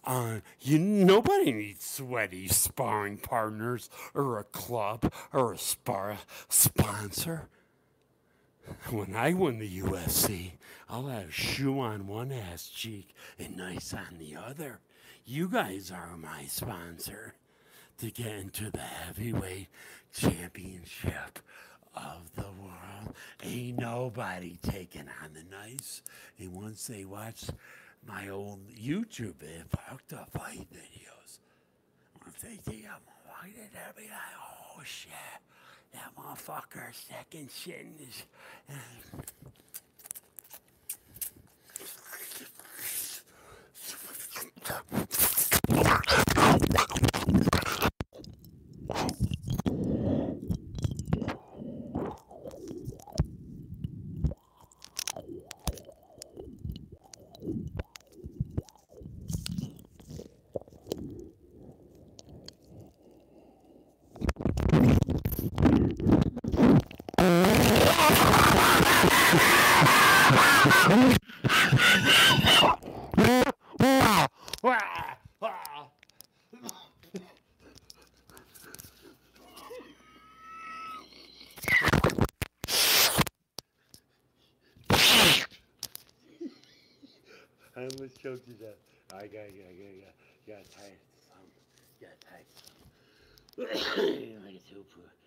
Nobody needs sweaty sparring partners or a club or a sponsor. When I win the UFC, I'll have shoe on one ass cheek and nice on the other. You guys are my sponsor to get into the heavyweight championship of the world. Ain't nobody taking on the nice. And once they watch my old YouTube fucked up fight videos, if they think I'm fighting, they'll be like, oh shit, that motherfucker's second shit in his. I almost choked you death. I got tired of something. Got tired of something. Like a super.